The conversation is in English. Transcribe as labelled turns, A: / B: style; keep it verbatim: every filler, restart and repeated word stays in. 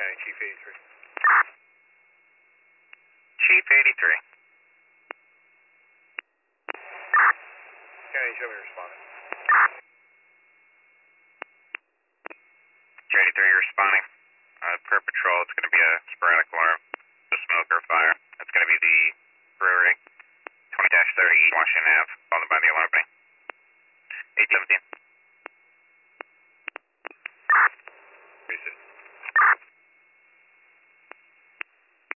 A: County, Chief eighty-three.
B: Chief eighty-three.
A: County, show me responding.
B: Chief eighty-three, you're responding. Uh, per patrol, it's going to be a sporadic alarm, a smoke or fire. It's going to be the brewery, twenty dash thirty East Washington Avenue.